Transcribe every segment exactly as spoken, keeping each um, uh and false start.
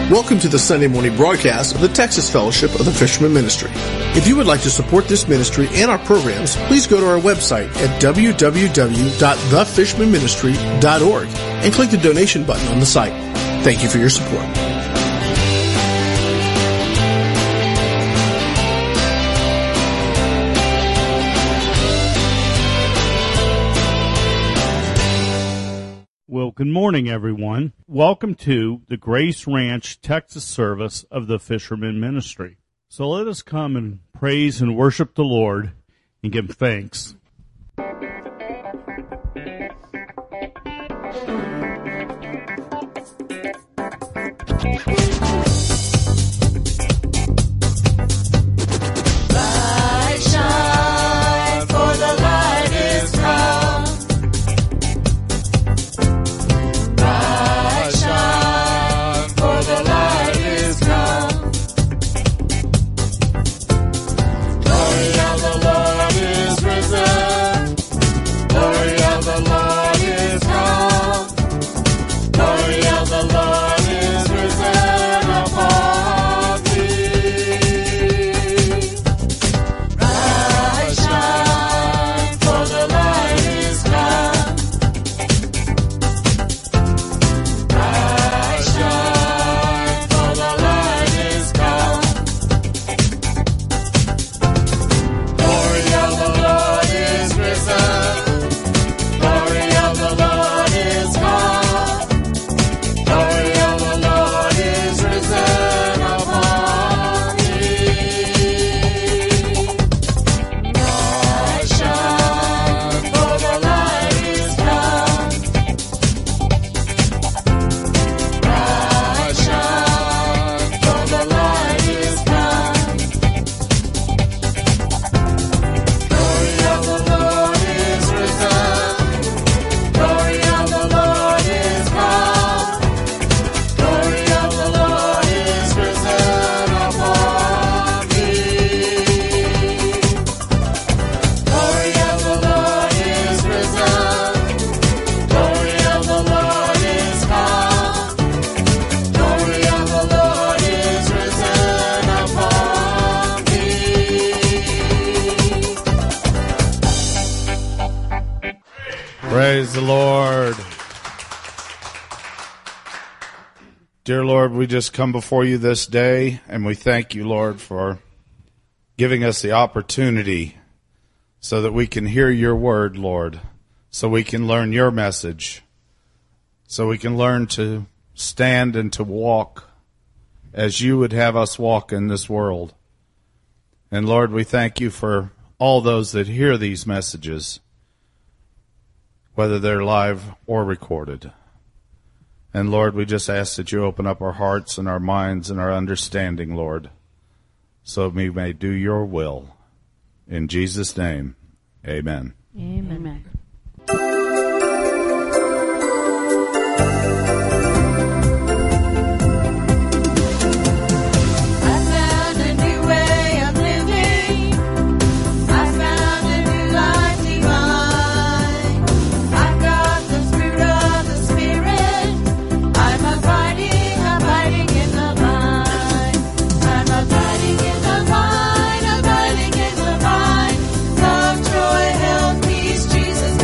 Welcome to the Sunday morning broadcast of the Texas Fellowship of the Fisherman Ministry. If you would like to support this ministry and our programs, please go to our website at w w w dot the fisherman ministry dot org and click the donation button on the site. Thank you for your support. Well, good morning, everyone. Welcome to the Grace Ranch, Texas service of the Fisherman Ministry. So let us come and praise and worship the Lord and give thanks. Praise the Lord. Dear Lord, we just come before you this day, and we thank you, Lord, for giving us the opportunity so that we can hear your word, Lord, so we can learn your message, so we can learn to stand and to walk as you would have us walk in this world. And Lord, we thank you for all those that hear these messages, whether they're live or recorded. And Lord, we just ask that you open up our hearts and our minds and our understanding, Lord, so we may do your will. In Jesus' name, amen. Amen. Jesus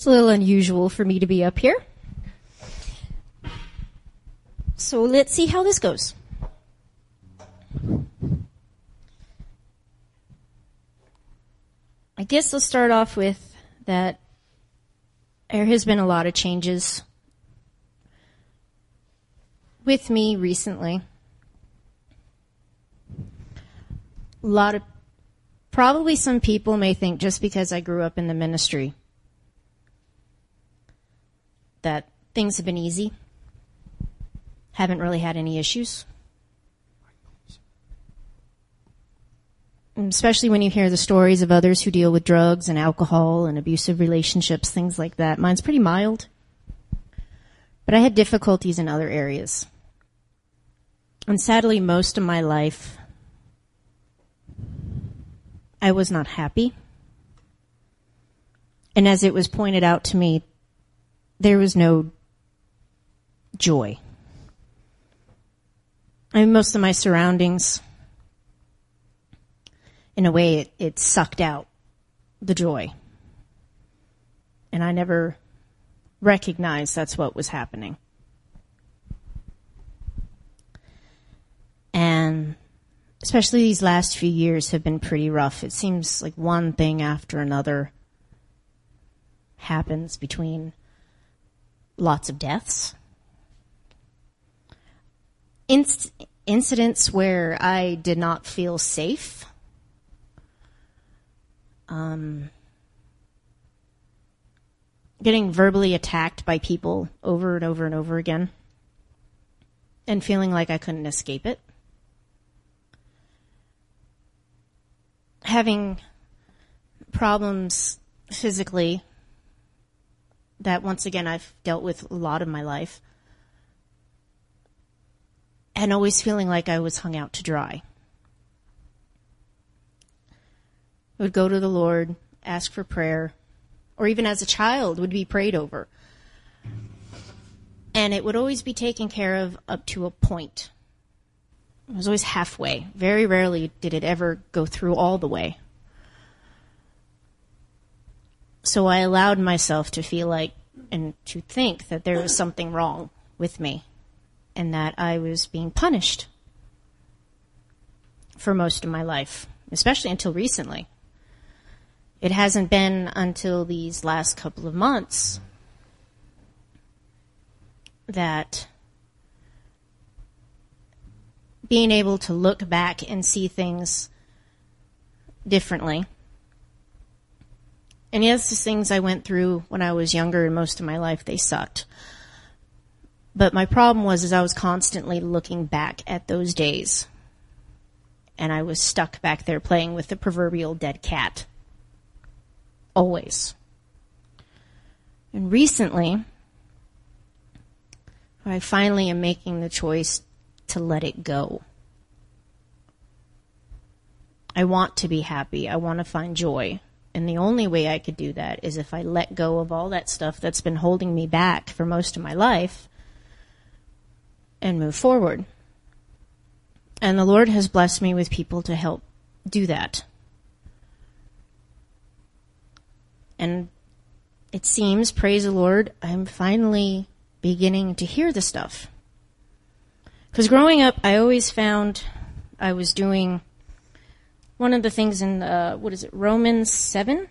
a little unusual for me to be up here. So let's see how this goes. I guess I'll start off with that there has been a lot of changes with me recently. A lot of, probably some people may think just because I grew up in the ministry that things have been easy. Haven't really had any issues. Especially when you hear the stories of others who deal with drugs and alcohol and abusive relationships, things like that. Mine's pretty mild. But I had difficulties in other areas. And sadly, most of my life, I was not happy. And as it was pointed out to me, there was no joy. I mean, most of my surroundings, in a way, it, it sucked out the joy. And I never recognized that's what was happening. And especially these last few years have been pretty rough. It seems like one thing after another happens, between lots of deaths, Inc- incidents where I did not feel safe, um, getting verbally attacked by people over and over and over again, and feeling like I couldn't escape it. Having problems physically that, once again, I've dealt with a lot of my life, and always feeling like I was hung out to dry. I would go to the Lord, ask for prayer, or even as a child would be prayed over. And it would always be taken care of up to a point. It was always halfway. Very rarely did it ever go through all the way. So I allowed myself to feel like, and to think that there was something wrong with me, and that I was being punished for most of my life, especially until recently. It hasn't been until these last couple of months that being able to look back and see things differently. And yes, the things I went through when I was younger and most of my life, they sucked. But my problem was is I was constantly looking back at those days. And I was stuck back there playing with the proverbial dead cat. Always. And recently, I finally am making the choice to let it go. I want to be happy. I want to find joy. And the only way I could do that is if I let go of all that stuff that's been holding me back for most of my life and move forward. And the Lord has blessed me with people to help do that. And it seems, praise the Lord, I'm finally beginning to hear the stuff. Because growing up, I always found I was doing one of the things in, uh, what is it, Romans seven?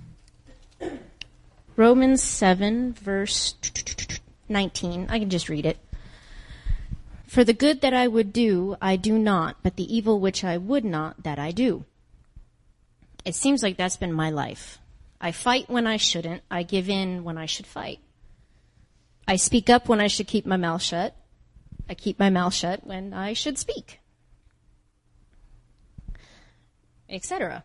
Romans seven, verse nineteen. I can just read it. For the good that I would do, I do not, but the evil which I would not, that I do. It seems like that's been my life. I fight when I shouldn't. I give in when I should fight. I speak up when I should keep my mouth shut. I keep my mouth shut when I should speak. et cetera.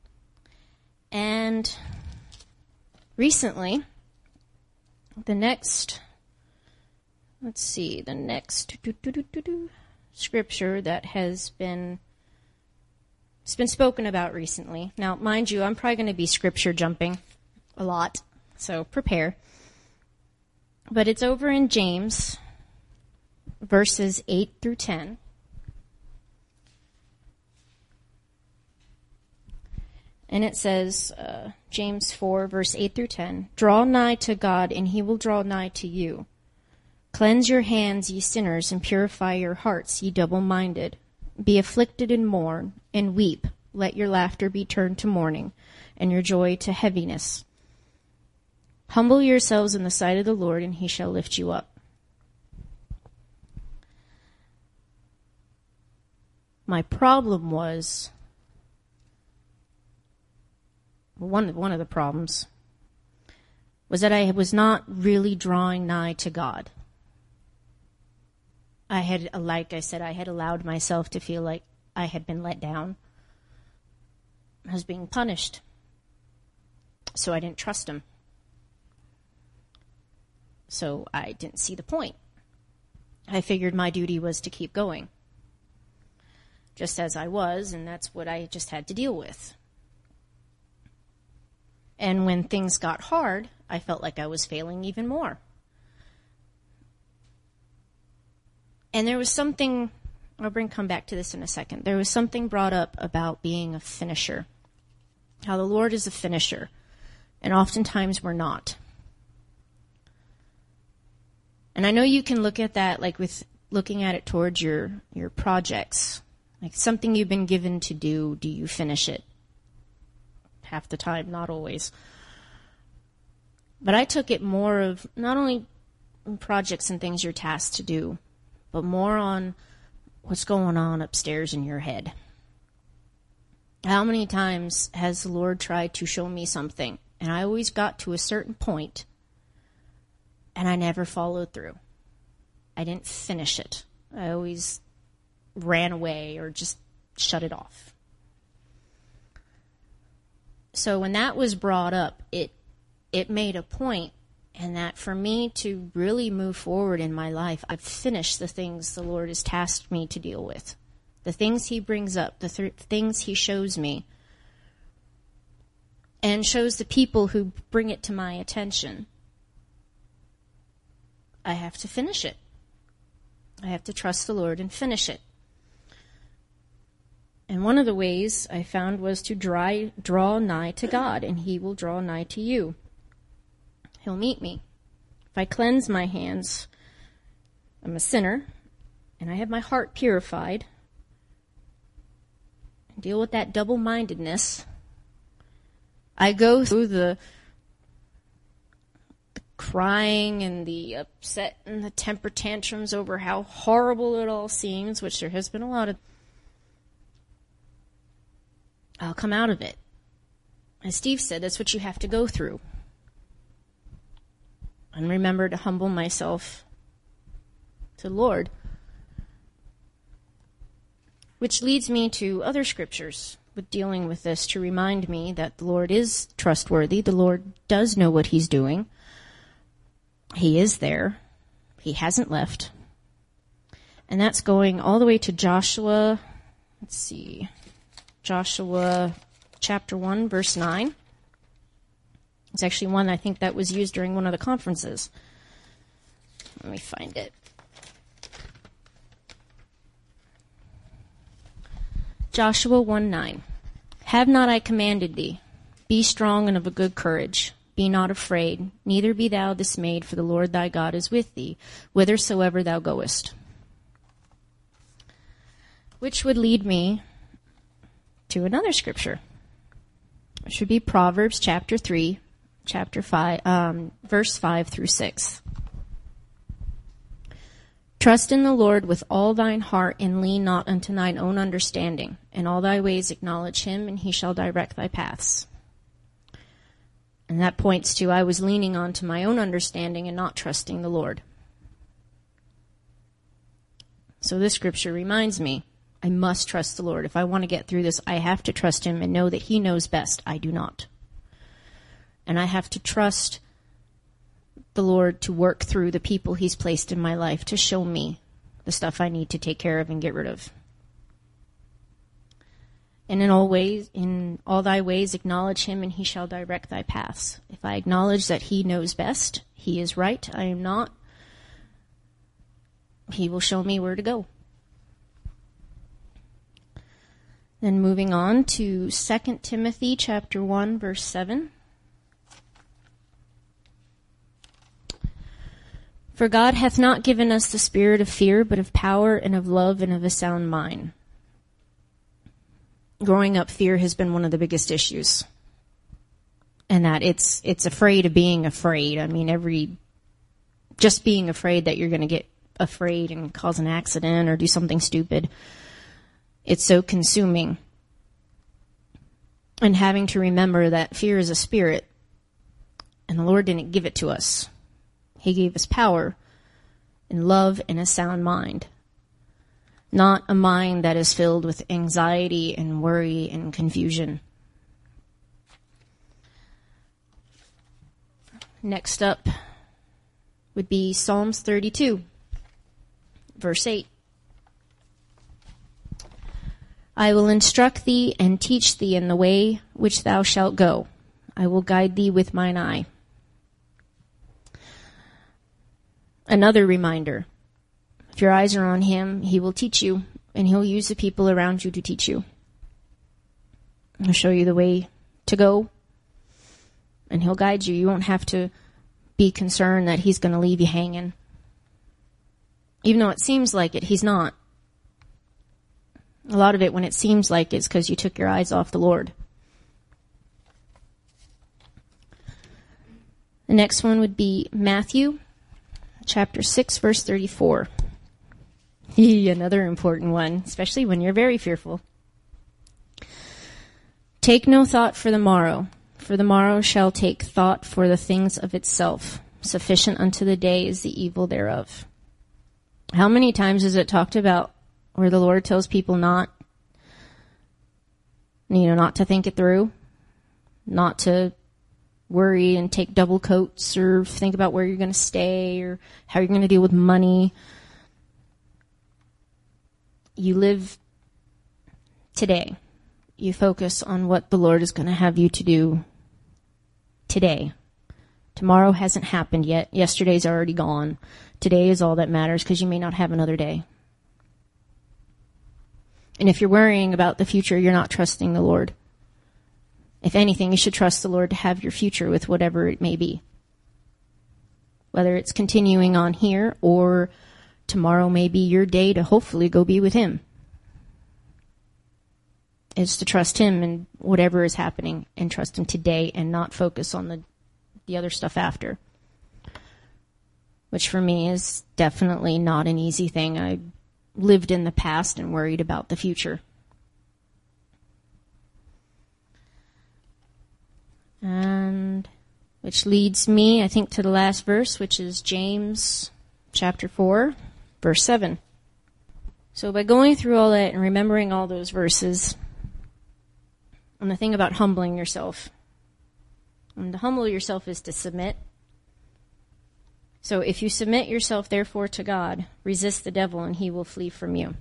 And recently, the next, let's see, the next doo, doo, doo, doo, doo, scripture that has been, it's been spoken about recently. Now, mind you, I'm probably going to be scripture jumping a lot, so prepare. But it's over in James, verses eight through ten. And it says, uh, James four, verse eight through ten, "Draw nigh to God, and he will draw nigh to you. Cleanse your hands, ye sinners, and purify your hearts, ye double-minded. Be afflicted and mourn, and weep. Let your laughter be turned to mourning, and your joy to heaviness. Humble yourselves in the sight of the Lord, and he shall lift you up." My problem was, one, one of the problems, was that I was not really drawing nigh to God. I had, like I said, I had allowed myself to feel like I had been let down. I was being punished. So I didn't trust him. So I didn't see the point. I figured my duty was to keep going, just as I was, and that's what I just had to deal with. And when things got hard, I felt like I was failing even more. And there was something, I'll bring come back to this in a second. There was something brought up about being a finisher. How the Lord is a finisher. And oftentimes we're not. And I know you can look at that like with looking at it towards your, your projects. Like something you've been given to do, do you finish it? Half the time, not always. But I took it more of not only projects and things you're tasked to do, but more on what's going on upstairs in your head. How many times has the Lord tried to show me something, and I always got to a certain point, and I never followed through. I didn't finish it. I always ran away or just shut it off. So when that was brought up, it it made a point, and that for me to really move forward in my life, I've finished the things the Lord has tasked me to deal with. The things he brings up, the th- things he shows me, and shows the people who bring it to my attention. I have to finish it. I have to trust the Lord and finish it. And one of the ways I found was to dry, draw nigh to God, and he will draw nigh to you. He'll meet me. If I cleanse my hands, I'm a sinner, and I have my heart purified, and deal with that double-mindedness. I go through the, the crying and the upset and the temper tantrums over how horrible it all seems, which there has been a lot of. I'll come out of it. As Steve said, that's what you have to go through. And remember to humble myself to the Lord. Which leads me to other scriptures with dealing with this to remind me that the Lord is trustworthy. The Lord does know what he's doing. He is there. He hasn't left. And that's going all the way to Joshua. Let's see. Joshua chapter one, verse nine. It's actually one I think that was used during one of the conferences. Let me find it. Joshua one nine. Have not I commanded thee? Be strong and of a good courage. Be not afraid, neither be thou dismayed, for the Lord thy God is with thee, whithersoever thou goest. Which would lead me to another scripture, which would be Proverbs chapter three, chapter five, um, verse five through six. Trust in the Lord with all thine heart, and lean not unto thine own understanding. In all thy ways acknowledge him, and he shall direct thy paths. And that points to I was leaning on to my own understanding and not trusting the Lord. So this scripture reminds me, I must trust the Lord. If I want to get through this, I have to trust him and know that he knows best. I do not. And I have to trust the Lord to work through the people he's placed in my life to show me the stuff I need to take care of and get rid of. And in all ways, in all thy ways, acknowledge him, and he shall direct thy paths. If I acknowledge that he knows best, he is right, I am not, he will show me where to go. Then moving on to Second Timothy chapter one, verse seven. For God hath not given us the spirit of fear, but of power and of love and of a sound mind. Growing up, fear has been one of the biggest issues. And that it's, it's afraid of being afraid. I mean, every, just being afraid that you're going to get afraid and cause an accident or do something stupid. It's so consuming. And having to remember that fear is a spirit. And the Lord didn't give it to us. He gave us power and love and a sound mind. Not a mind that is filled with anxiety and worry and confusion. Next up would be Psalms thirty-two, verse eight. I will instruct thee and teach thee in the way which thou shalt go. I will guide thee with mine eye. Another reminder, if your eyes are on him, he will teach you, and he'll use the people around you to teach you. He'll show you the way to go, and he'll guide you. You won't have to be concerned that he's going to leave you hanging. Even though it seems like it, he's not. A lot of it, when it seems like it's because you took your eyes off the Lord. The next one would be Matthew chapter six, verse thirty-four. Another important one, especially when you're very fearful. Take no thought for the morrow, for the morrow shall take thought for the things of itself. Sufficient unto the day is the evil thereof. How many times is it talked about where the Lord tells people not, you know, not to think it through, not to worry and take double coats or think about where you're going to stay or how you're going to deal with money. You live today. You focus on what the Lord is going to have you to do today. Tomorrow hasn't happened yet. Yesterday's already gone. Today is all that matters because you may not have another day. And if you're worrying about the future, you're not trusting the Lord. If anything, you should trust the Lord to have your future with whatever it may be. Whether it's continuing on here or tomorrow may be your day to hopefully go be with him. It's to trust him in whatever is happening and trust him today and not focus on the, the other stuff after. Which for me is definitely not an easy thing. I lived in the past and worried about the future. And which leads me, I think, to the last verse, which is James chapter four, verse seven. So by going through all that and remembering all those verses, and the thing about humbling yourself, and to humble yourself is to submit. So if you submit yourself, therefore, to God, resist the devil and he will flee from you.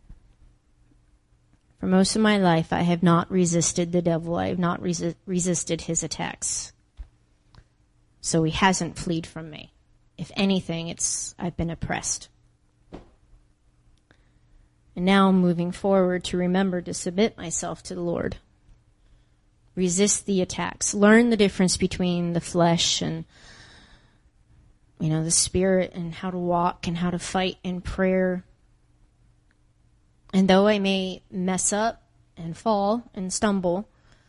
For most of my life, I have not resisted the devil. I have not resi- resisted his attacks. So he hasn't fled from me. If anything, it's I've been oppressed. And now moving forward to remember to submit myself to the Lord. Resist the attacks. Learn the difference between the flesh and, you know, the spirit, and how to walk and how to fight in prayer. And though I may mess up and fall and stumble,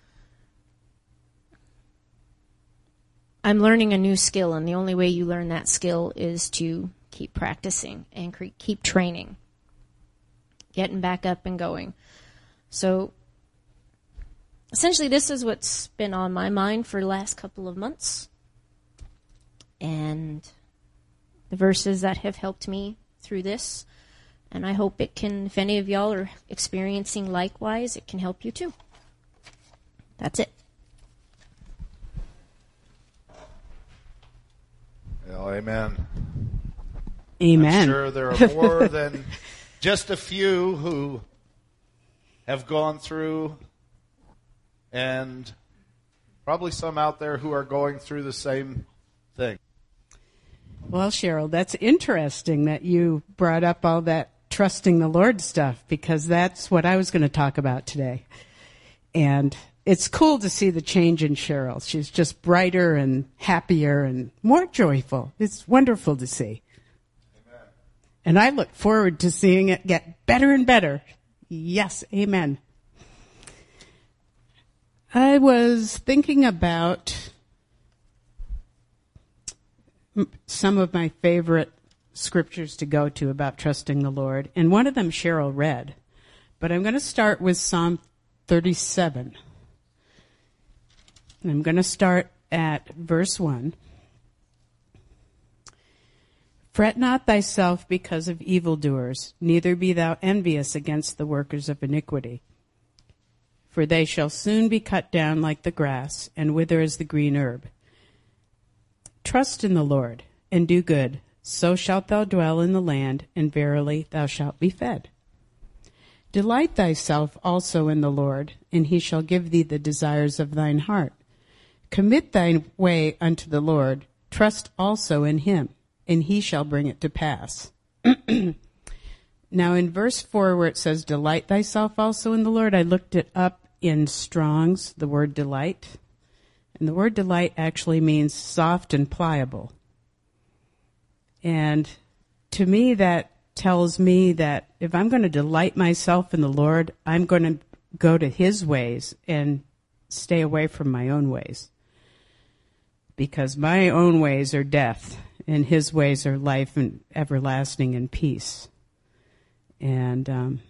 I'm learning a new skill, and the only way you learn that skill is to keep practicing and cre- keep training, getting back up and going. So essentially this is what's been on my mind for the last couple of months, and the verses that have helped me through this. And I hope it can, if any of y'all are experiencing likewise, it can help you too. That's it. Well, amen. Amen. I'm sure there are more than just a few who have gone through, and probably some out there who are going through the same thing. Well, Cheryl, that's interesting that you brought up all that trusting the Lord stuff, because that's what I was going to talk about today. And it's cool to see the change in Cheryl. She's just brighter and happier and more joyful. It's wonderful to see. Amen. And I look forward to seeing it get better and better. Yes, amen. I was thinking about some of my favorite scriptures to go to about trusting the Lord, and one of them Cheryl read. But I'm going to start with Psalm thirty-seven. I'm going to start at verse one. Fret not thyself because of evildoers, neither be thou envious against the workers of iniquity. For they shall soon be cut down like the grass, and wither as the green herb. Trust in the Lord, and do good, so shalt thou dwell in the land, and verily thou shalt be fed. Delight thyself also in the Lord, and he shall give thee the desires of thine heart. Commit thy way unto the Lord, trust also in him, and he shall bring it to pass. Now in verse four where it says, delight thyself also in the Lord, I looked it up in Strong's, the word delight. And the word delight actually means soft and pliable. And to me that tells me that if I'm going to delight myself in the Lord, I'm going to go to his ways and stay away from my own ways. Because my own ways are death, and his ways are life and everlasting and peace. And um,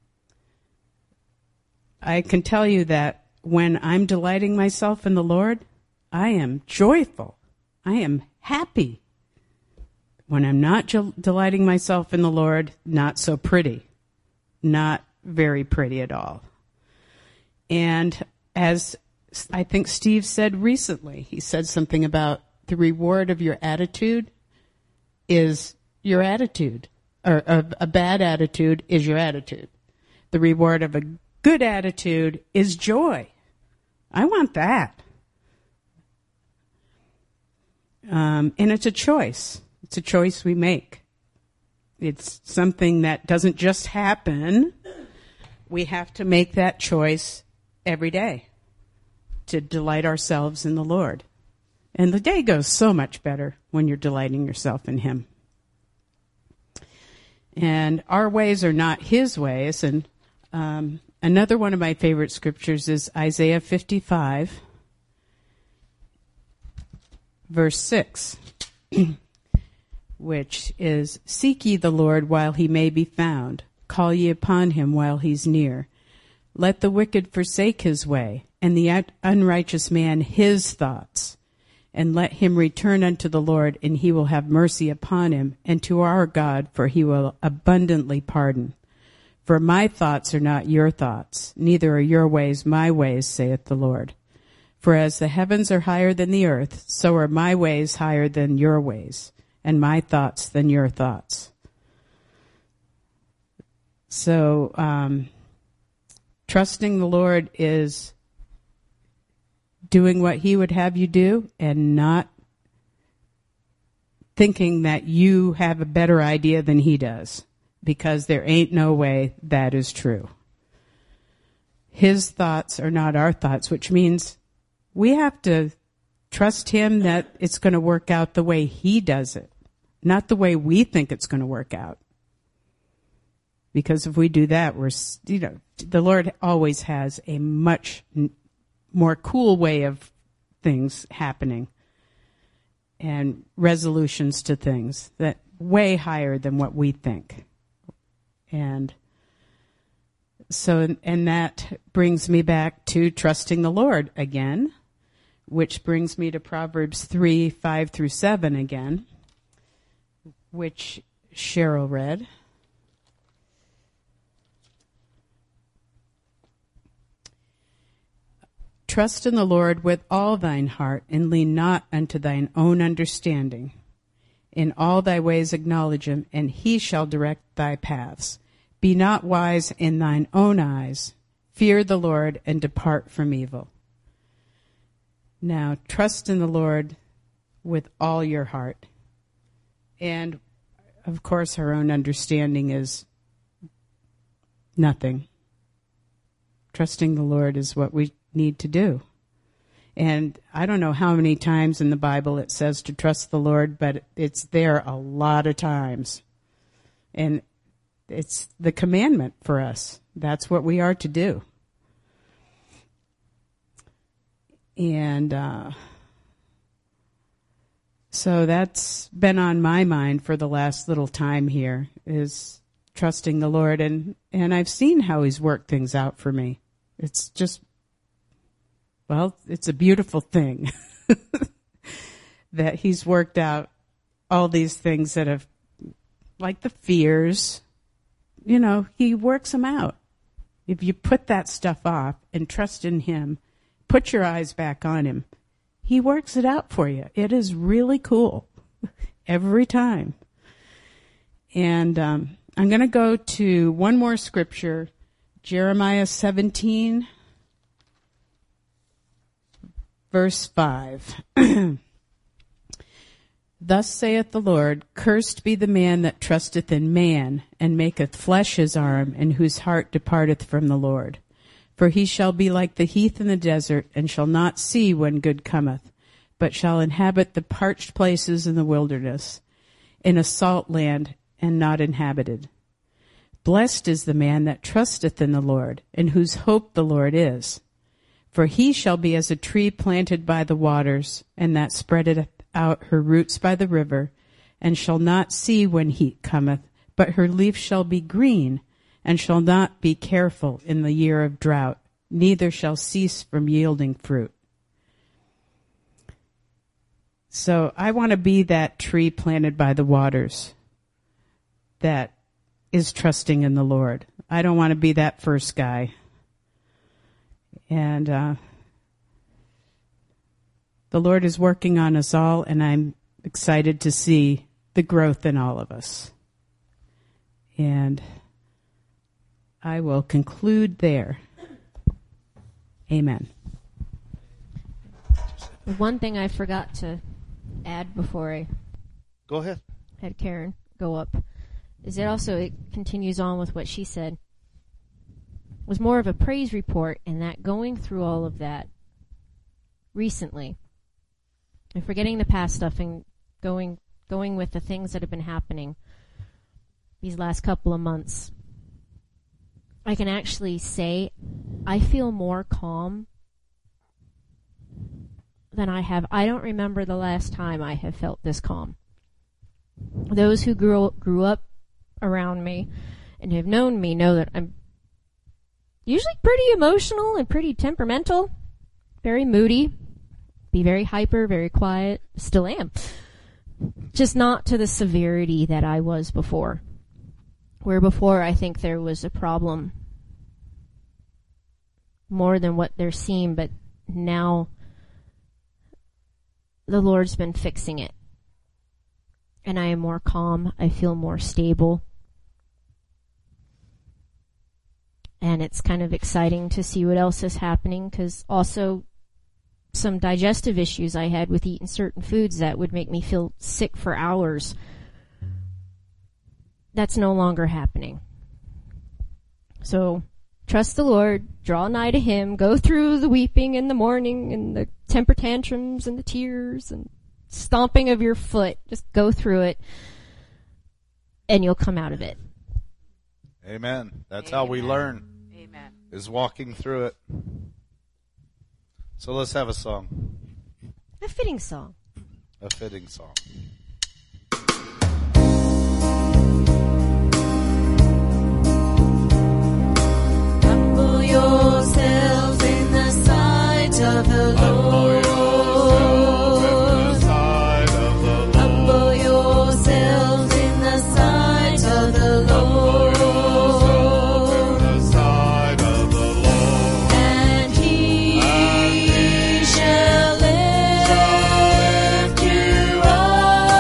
I can tell you that when I'm delighting myself in the Lord, I am joyful. I am happy. When I'm not jo- delighting myself in the Lord, not so pretty. Not very pretty at all. And as I think Steve said recently, he said something about the reward of your attitude is your attitude. Or a, a bad attitude is your attitude. The reward of a good attitude is joy. I want that. Um, and it's a choice. It's a choice we make. It's something that doesn't just happen. We have to make that choice every day to delight ourselves in the Lord. And the day goes so much better when you're delighting yourself in him. And our ways are not his ways. And um, another one of my favorite scriptures is Isaiah fifty-five, verse six, which is, seek ye the Lord while he may be found. Call ye upon him while he's near. Let the wicked forsake his way, and the unrighteous man his thoughts. And let him return unto the Lord, and he will have mercy upon him, and to our God, for he will abundantly pardon. For my thoughts are not your thoughts, neither are your ways my ways, saith the Lord. For as the heavens are higher than the earth, so are my ways higher than your ways, and my thoughts than your thoughts. So, um, trusting the Lord is doing what he would have you do and not thinking that you have a better idea than he does, because there ain't no way that is true. His thoughts are not our thoughts, which means we have to trust him that it's going to work out the way he does it, not the way we think it's going to work out. Because if we do that, we're, you know, the Lord always has a much more cool way of things happening and resolutions to things that way higher than what we think. And so, and that brings me back to trusting the Lord again, which brings me to Proverbs three, five through seven again, which Cheryl read. Trust in the Lord with all thine heart, and lean not unto thine own understanding. In all thy ways acknowledge him, and he shall direct thy paths. Be not wise in thine own eyes. Fear the Lord, and depart from evil. Now, trust in the Lord with all your heart. And, of course, our own understanding is nothing. Trusting the Lord is what we need to do. And I don't know how many times in the Bible it says to trust the Lord, but it's there a lot of times. And it's the commandment for us. That's what we are to do. And uh, so that's been on my mind for the last little time here, is trusting the Lord. And, and I've seen how he's worked things out for me. It's just, well, it's a beautiful thing that he's worked out all these things that have, like the fears, you know, he works them out. If you put that stuff off and trust in him, put your eyes back on him, he works it out for you. It is really cool every time. And um, I'm going to go to one more scripture, Jeremiah seventeen, verse five. Thus saith the Lord, cursed be the man that trusteth in man, and maketh flesh his arm, and whose heart departeth from the Lord. For he shall be like the heath in the desert, and shall not see when good cometh, but shall inhabit the parched places in the wilderness, in a salt land, and not inhabited. Blessed is the man that trusteth in the Lord, in whose hope the Lord is. For he shall be as a tree planted by the waters, and that spreadeth out her roots by the river, and shall not see when heat cometh, but her leaf shall be green, and shall not be careful in the year of drought, neither shall cease from yielding fruit. So I want to be that tree planted by the waters that is trusting in the Lord. I don't want to be that first guy. And uh the Lord is working on us all, and I'm excited to see the growth in all of us. And I will conclude there. Amen. One thing I forgot to add before I Go ahead. had Karen go up is it also, it continues on with what she said, was more of a praise report, and that going through all of that recently, and forgetting the past stuff and going going with the things that have been happening these last couple of months, I can actually say I feel more calm than I have. I don't remember the last time I have felt this calm. Those who grew grew up around me and have known me know that I'm usually pretty emotional and pretty temperamental, very moody. Be very hyper, very quiet. Still am. Just not to the severity that I was before. Where before I think there was a problem more than what there seemed, but now the Lord's been fixing it. And I am more calm. I feel more stable. And it's kind of exciting to see what else is happening, because also some digestive issues I had with eating certain foods that would make me feel sick for hours. That's no longer happening. So trust the Lord, draw nigh to him, go through the weeping in the morning and the temper tantrums and the tears and stomping of your foot. Just go through it and you'll come out of it. Amen. That's Amen. how we learn. Amen. Is walking through it. So let's have a song. A fitting song. A fitting song. Humble yourselves in the sight of the Lord. Humble yourselves in the sight of the Lord. And he shall lift you up.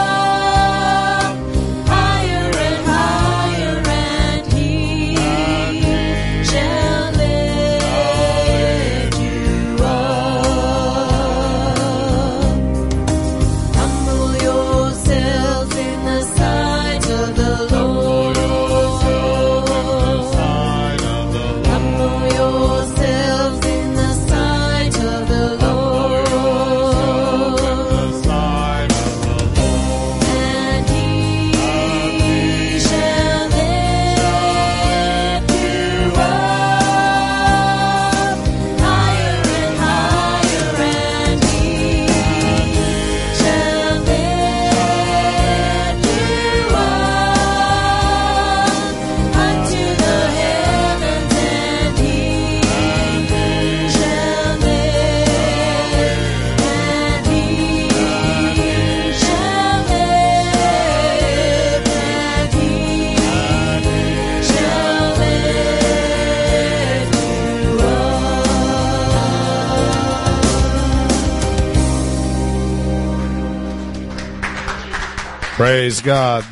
Praise God.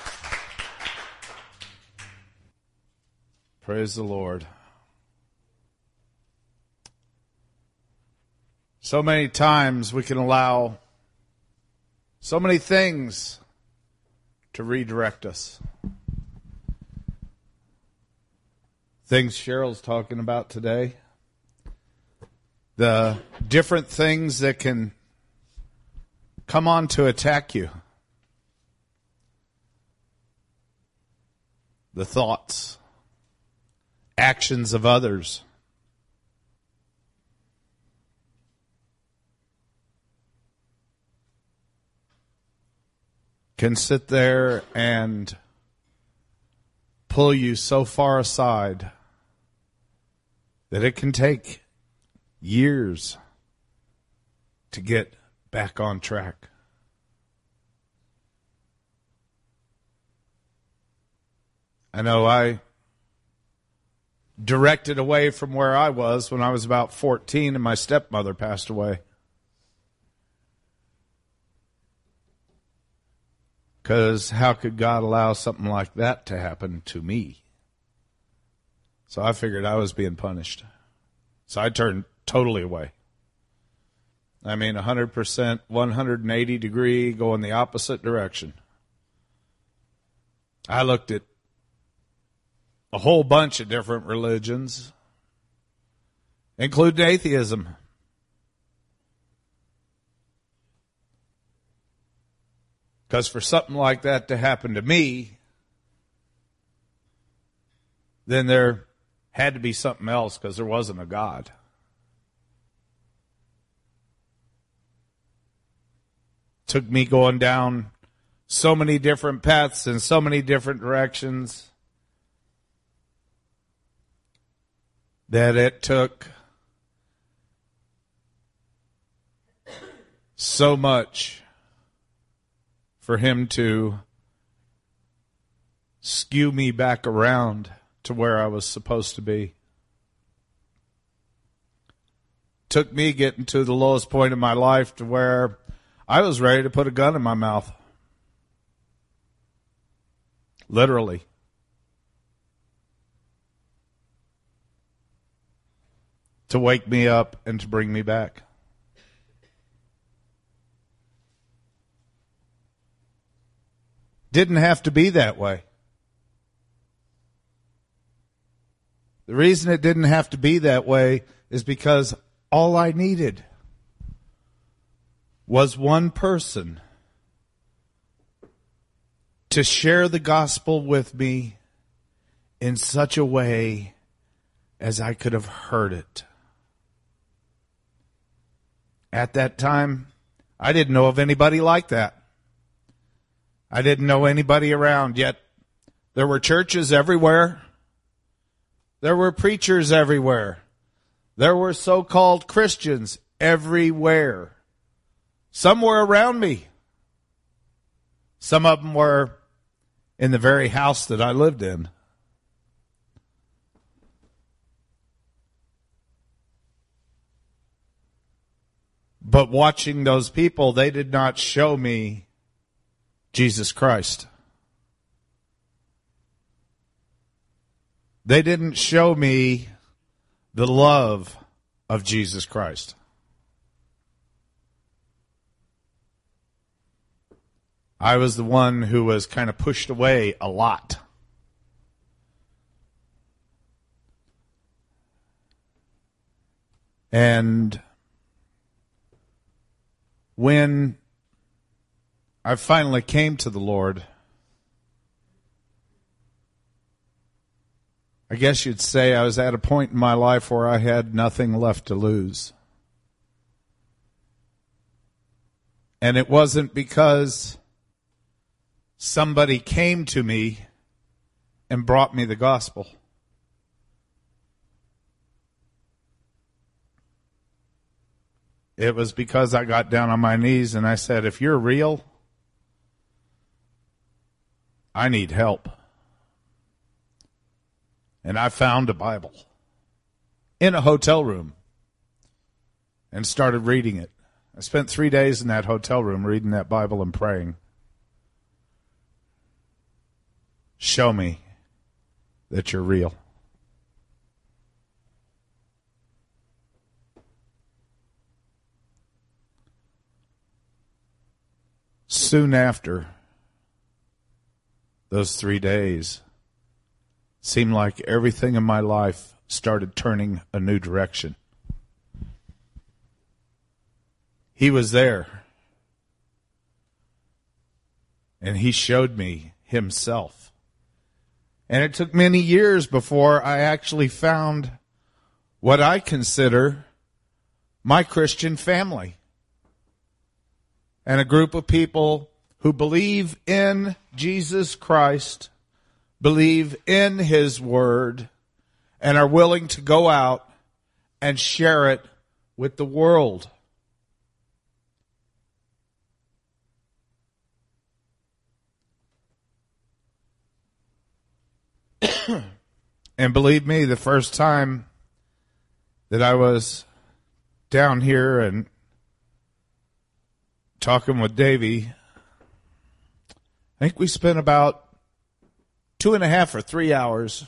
Praise the Lord. So many times we can allow so many things to redirect us. Things Cheryl's talking about today. The different things that can come on to attack you. The thoughts, actions of others. Can sit there and pull you so far aside that it can take years to get back on track. I know I directed away from where I was when I was about fourteen and my stepmother passed away. Because how could God allow something like that to happen to me? So I figured I was being punished. So I turned totally away. I mean, one hundred percent, one hundred eighty degree, going the opposite direction. I looked at a whole bunch of different religions, including atheism. Because for something like that to happen to me, then there had to be something else, because there wasn't a God. Took me going down so many different paths in so many different directions that it took so much for him to skew me back around to where I was supposed to be. Took me getting to the lowest point of my life to where I was ready to put a gun in my mouth. Literally. To wake me up and to bring me back. Didn't have to be that way. The reason it didn't have to be that way is because all I needed was one person to share the gospel with me in such a way as I could have heard it. At that time, I didn't know of anybody like that. I didn't know anybody around, yet there were churches everywhere. There were preachers everywhere. There were so-called Christians everywhere. Some were around me. Some of them were in the very house that I lived in. But watching those people, they did not show me Jesus Christ. They didn't show me the love of Jesus Christ. I was the one who was kind of pushed away a lot. And when I finally came to the Lord, I guess you'd say I was at a point in my life where I had nothing left to lose. And it wasn't because somebody came to me and brought me the gospel. It was because I got down on my knees and I said, if you're real, I need help. And I found a Bible in a hotel room and started reading it. I spent three days in that hotel room reading that Bible and praying. Show me that you're real. Soon after those three days, seemed like everything in my life started turning a new direction. He was there, and he showed me himself. And it took many years before I actually found what I consider my Christian family. And a group of people who believe in Jesus Christ, believe in His Word, and are willing to go out and share it with the world. And believe me, the first time that I was down here and talking with Davey, I think we spent about two and a half or three hours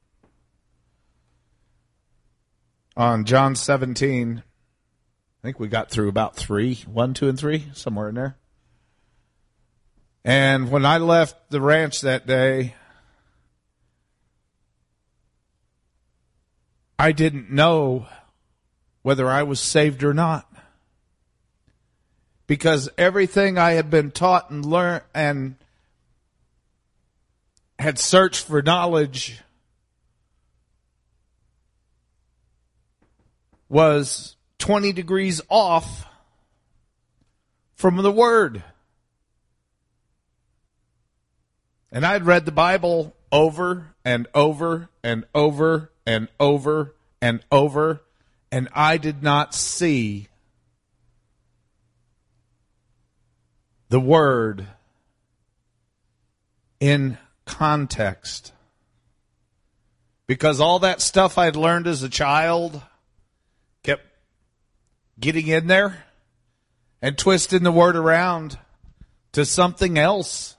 on John seventeen. I think we got through about three, one, two, and three, somewhere in there. And when I left the ranch that day, I didn't know whether I was saved or not. Because everything I had been taught and learned and had searched for knowledge was twenty degrees off from the Word. And I'd read the Bible over and over and over and over and over, and I did not see the Word in context. Because all that stuff I'd learned as a child kept getting in there and twisting the Word around to something else.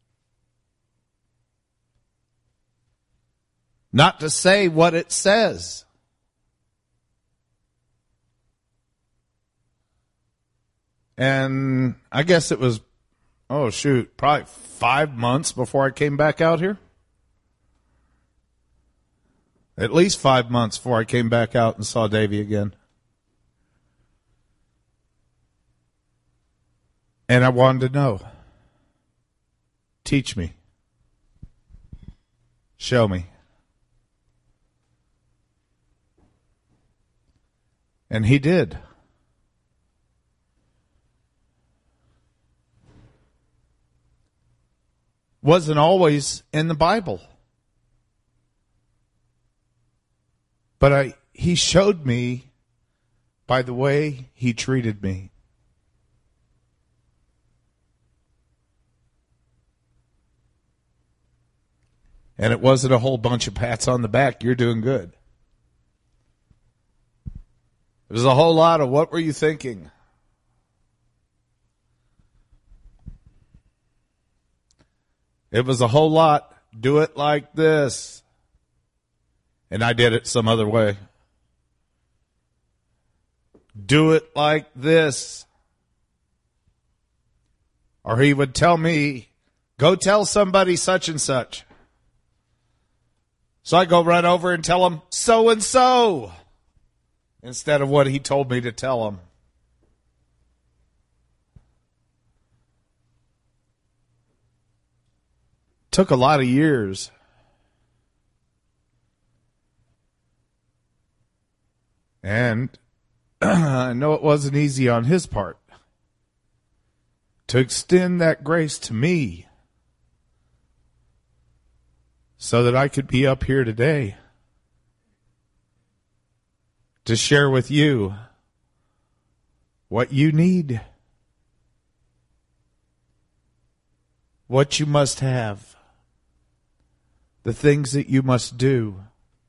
Not to say what it says. And I guess it was, oh shoot, probably five months before I came back out here. At least five months before I came back out and saw Davey again. And I wanted to know. Teach me. Show me. And he did. Wasn't always in the Bible. But I, he showed me by the way he treated me. And it wasn't a whole bunch of pats on the back. You're doing good. It was a whole lot of, what were you thinking? It was a whole lot, do it like this. And I did it some other way. Do it like this. Or he would tell me, go tell somebody such and such. So I go run over and tell him so and so. Instead of what he told me to tell him. Took a lot of years. And I know it wasn't easy on his part to extend that grace to me so that I could be up here today to share with you what you need, what you must have, the things that you must do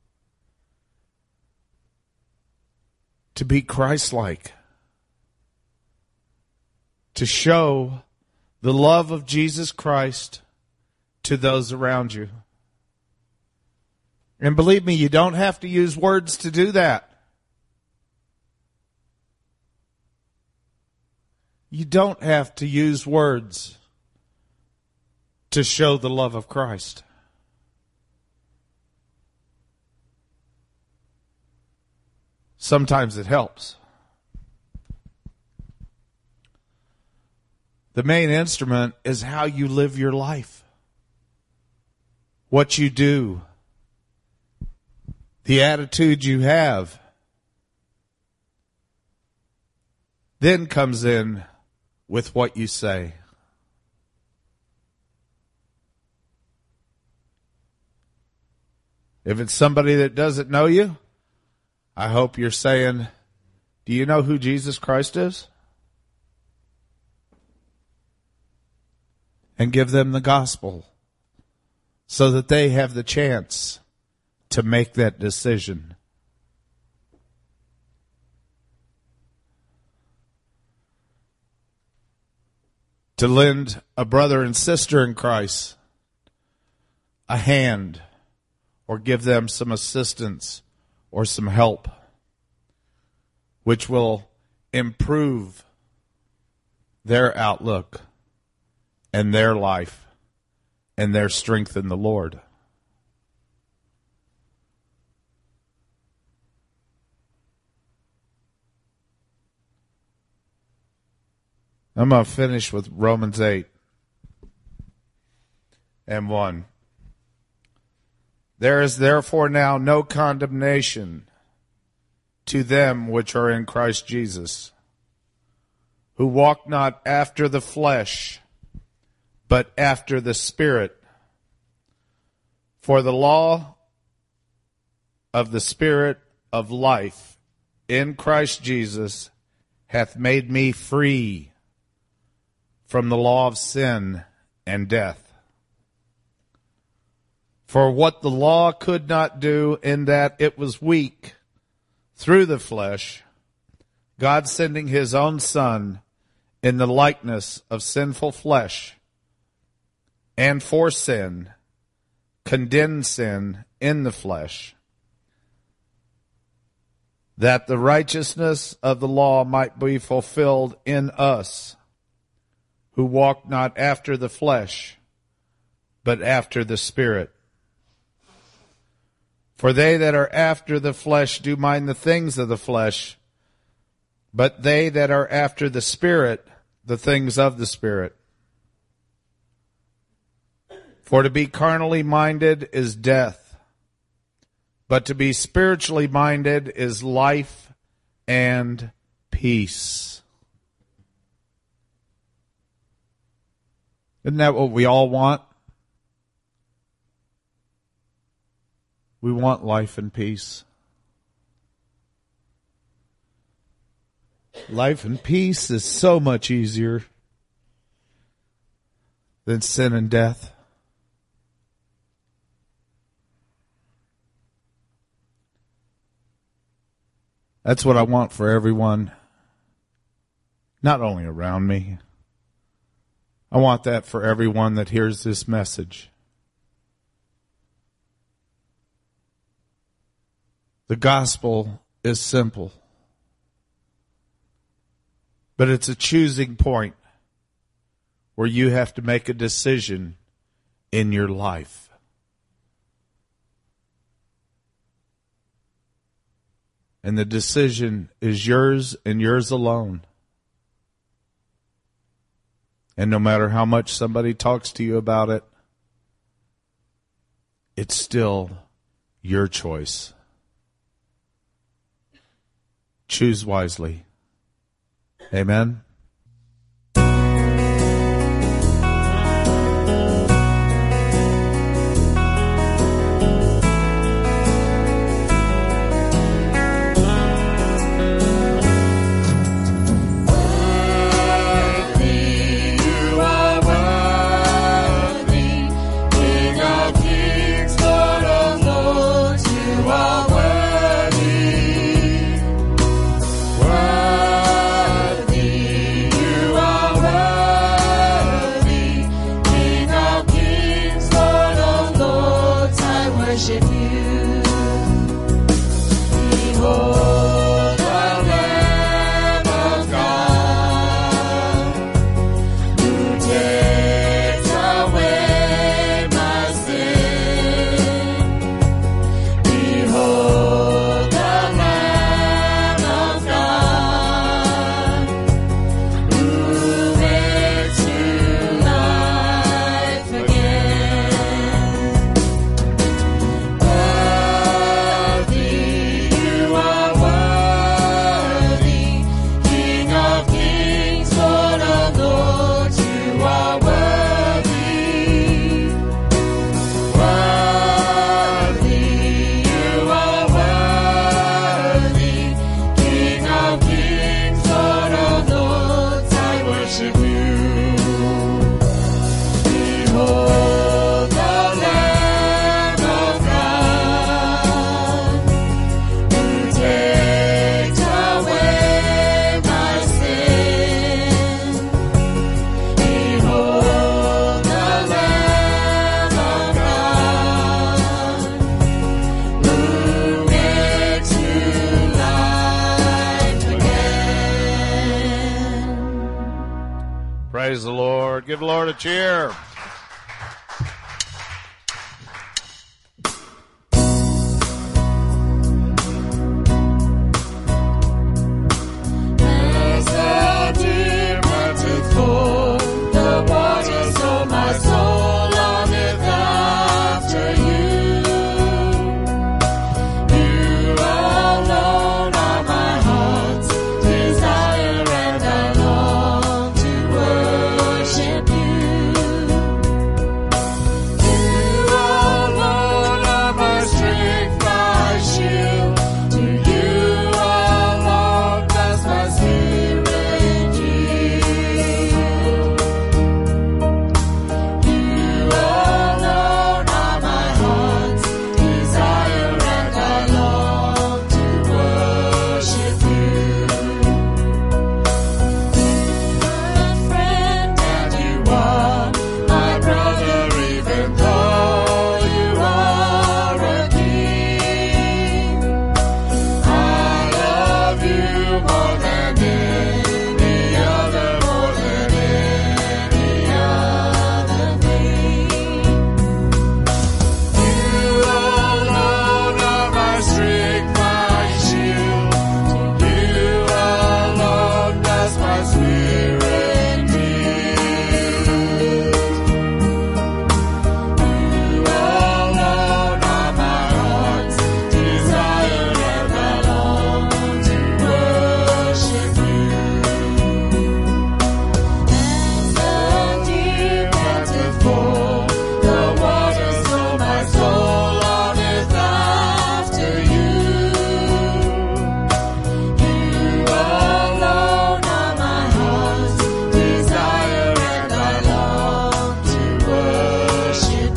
to be Christ-like, to show the love of Jesus Christ to those around you. And believe me, you don't have to use words to do that. You don't have to use words to show the love of Christ. Sometimes it helps. The main instrument is how you live your life, what you do, the attitude you have. Then comes in with what you say. If it's somebody that doesn't know you, I hope you're saying, do you know who Jesus Christ is? And give them the gospel so that they have the chance to make that decision. To lend a brother and sister in Christ a hand, or give them some assistance or some help, which will improve their outlook and their life and their strength in the Lord. I'm going to finish with Romans eight and one. There is therefore now no condemnation to them which are in Christ Jesus, who walk not after the flesh, but after the Spirit. For the law of the Spirit of life in Christ Jesus hath made me free from the law of sin and death. For what the law could not do, in that it was weak through the flesh, God sending his own Son in the likeness of sinful flesh, and for sin, condemned sin in the flesh, that the righteousness of the law might be fulfilled in us, who walk not after the flesh, but after the Spirit. For they that are after the flesh do mind the things of the flesh, but they that are after the Spirit, the things of the Spirit. For to be carnally minded is death, but to be spiritually minded is life and peace. Isn't that what we all want? We want life and peace. Life and peace is so much easier than sin and death. That's what I want for everyone, not only around me. I want that for everyone that hears this message. The gospel is simple, but it's a choosing point where you have to make a decision in your life. And the decision is yours and yours alone. And no matter how much somebody talks to you about it, it's still your choice. Choose wisely. Amen. Worthy Praise the Lord. Give the Lord a cheer. As the deer panteth for the waters, so my soul longeth after you. You alone are my heart's desire, and I long to worship you. You alone are my strength, my shield. To you alone does my spirit yield. You alone are my heart's desire, and I long to worship you. My friend, and you are my brother, even though you are a king. I love you more than any other, more than any other thing. You alone are my strength, my shield. To you alone does my spirit yield. You alone are my heart's desire, and I long to worship you. As the deer panteth for the waters, so my soul longeth after you. You alone are my heart's desire, and I long to worship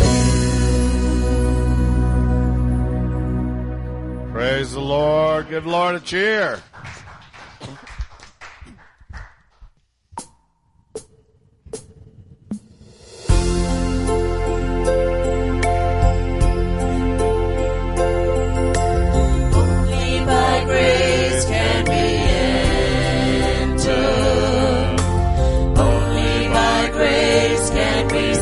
you. Praise the Lord. Give the Lord a cheer. Only by grace can we enter. Only by grace can we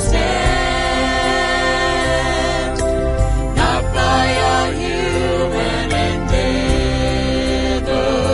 stand. Not by our human endeavor,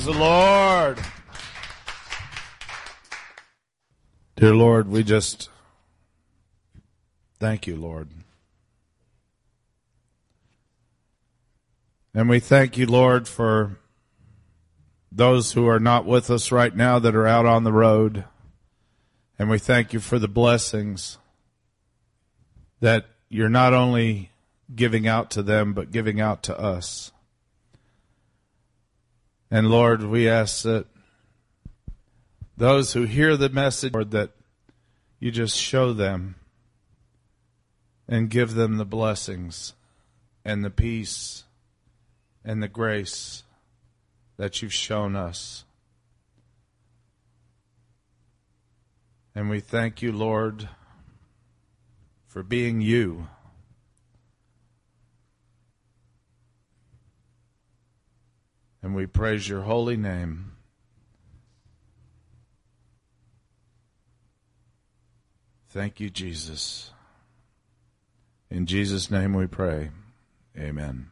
the Lord. Dear Lord, we just thank you, Lord. And we thank you, Lord, for those who are not with us right now that are out on the road. And we thank you for the blessings that you're not only giving out to them, but giving out to us. And Lord, we ask that those who hear the message, Lord, that you just show them and give them the blessings and the peace and the grace that you've shown us. And we thank you, Lord, for being you. And we praise your holy name. Thank you, Jesus. In Jesus' name we pray. Amen.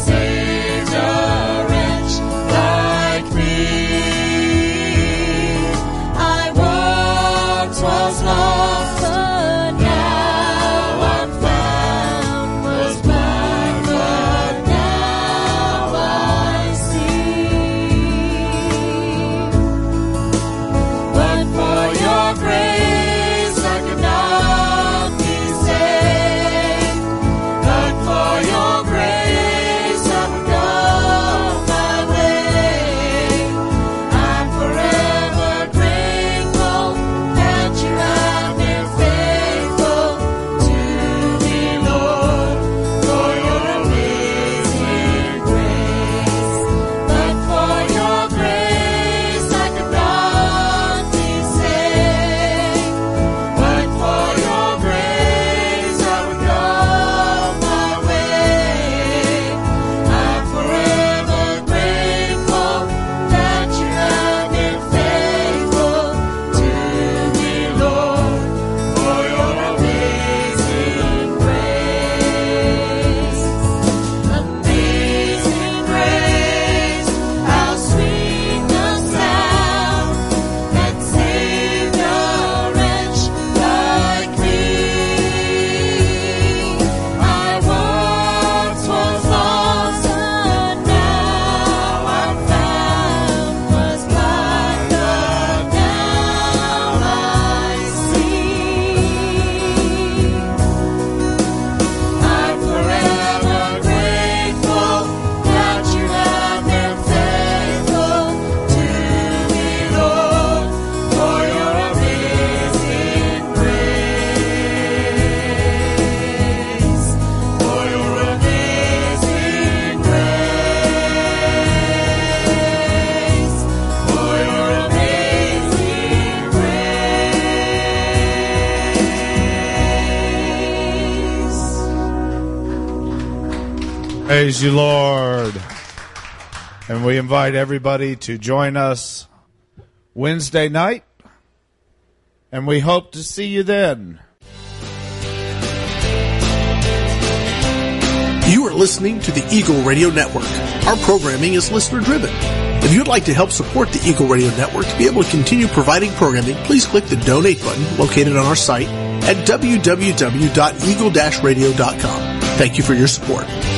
Saves a wretch like me. Praise you, Lord. And we invite everybody to join us Wednesday night, and we hope to see you then. You are listening to the Eagle Radio Network. Our programming is listener-driven. If you'd like to help support the Eagle Radio Network to be able to continue providing programming, please click the donate button located on our site at w w w dot eagle dash radio dot com. Thank you for your support.